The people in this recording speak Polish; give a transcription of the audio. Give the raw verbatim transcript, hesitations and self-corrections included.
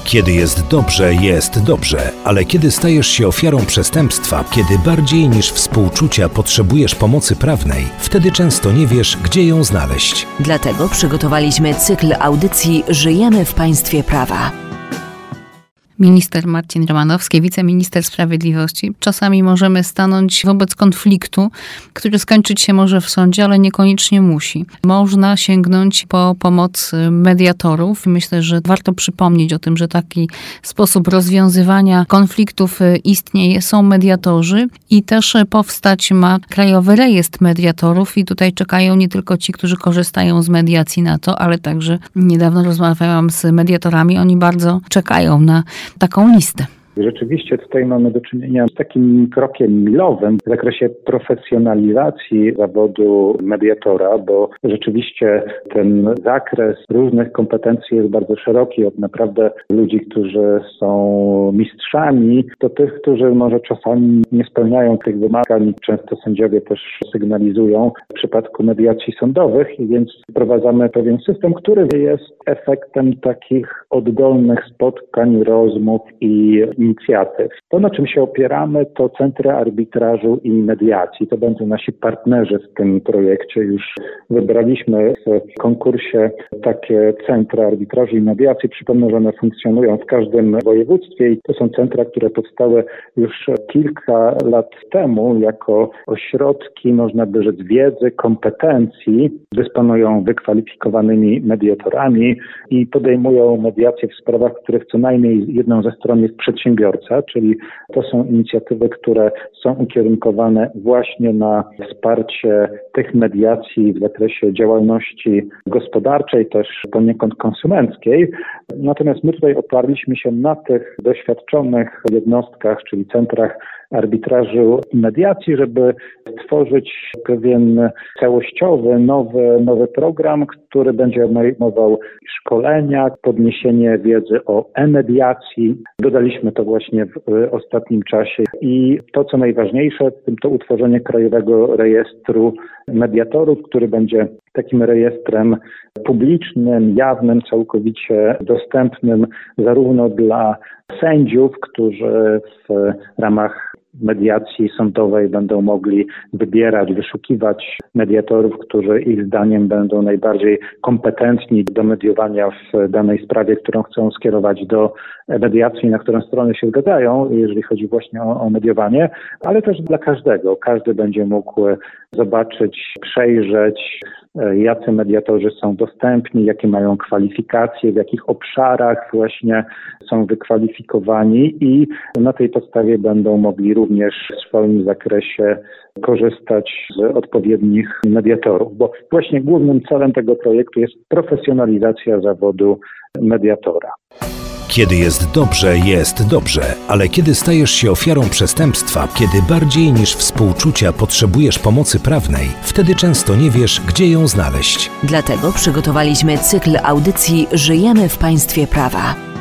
Kiedy jest dobrze, jest dobrze, ale kiedy stajesz się ofiarą przestępstwa, kiedy bardziej niż współczucia potrzebujesz pomocy prawnej, wtedy często nie wiesz, gdzie ją znaleźć. Dlatego przygotowaliśmy cykl audycji Żyjemy w państwie prawa. Minister Marcin Romanowski, wiceminister sprawiedliwości. Czasami możemy stanąć wobec konfliktu, który skończyć się może w sądzie, ale niekoniecznie musi. Można sięgnąć po pomoc mediatorów. Myślę, że warto przypomnieć o tym, że taki sposób rozwiązywania konfliktów istnieje. Są mediatorzy i też powstać ma Krajowy Rejestr Mediatorów i tutaj czekają nie tylko ci, którzy korzystają z mediacji na to, ale także niedawno rozmawiałam z mediatorami. Oni bardzo czekają na taką listę. Rzeczywiście tutaj mamy do czynienia z takim krokiem milowym w zakresie profesjonalizacji zawodu mediatora, bo rzeczywiście ten zakres różnych kompetencji jest bardzo szeroki, od naprawdę ludzi, którzy są mistrzami, do tych, którzy może czasami nie spełniają tych wymagań. Często sędziowie też sygnalizują w przypadku mediacji sądowych, i więc wprowadzamy pewien system, który jest efektem takich oddolnych spotkań, rozmów i inicjatyw. To, na czym się opieramy, to centra arbitrażu i mediacji. To będą nasi partnerzy w tym projekcie. Już wybraliśmy w konkursie takie centra arbitrażu i mediacji. Przypomnę, że one funkcjonują w każdym województwie i to są centra, które powstały już kilka lat temu jako ośrodki, można by rzec, wiedzy, kompetencji. Dysponują wykwalifikowanymi mediatorami i podejmują mediacje w sprawach, w których co najmniej jedną ze stron jest przedsiębiorca, czyli to są inicjatywy, które są ukierunkowane właśnie na wsparcie tych mediacji w zakresie działalności gospodarczej, też poniekąd konsumenckiej. Natomiast my tutaj oparliśmy się na tych doświadczonych jednostkach, czyli centrach arbitrażu i mediacji, żeby stworzyć pewien całościowy, nowy, nowy program, który będzie obejmował szkolenia, podniesienie wiedzy o e-mediacji. Dodaliśmy to właśnie w ostatnim czasie i to, co najważniejsze, to utworzenie Krajowego Rejestru Mediatorów, który będzie takim rejestrem publicznym, jawnym, całkowicie dostępnym zarówno dla sędziów, którzy w ramach mediacji sądowej będą mogli wybierać, wyszukiwać mediatorów, którzy ich zdaniem będą najbardziej kompetentni do mediowania w danej sprawie, którą chcą skierować do mediacji, na którą strony się zgadzają, jeżeli chodzi właśnie o, o mediowanie, ale też dla każdego. Każdy będzie mógł zobaczyć, przejrzeć, jacy mediatorzy są dostępni, jakie mają kwalifikacje, w jakich obszarach właśnie są wykwalifikowani i na tej podstawie będą mogli również w swoim zakresie korzystać z odpowiednich mediatorów, bo właśnie głównym celem tego projektu jest profesjonalizacja zawodu mediatora. Kiedy jest dobrze, jest dobrze, ale kiedy stajesz się ofiarą przestępstwa, kiedy bardziej niż współczucia potrzebujesz pomocy prawnej, wtedy często nie wiesz, gdzie ją znaleźć. Dlatego przygotowaliśmy cykl audycji Żyjemy w państwie prawa.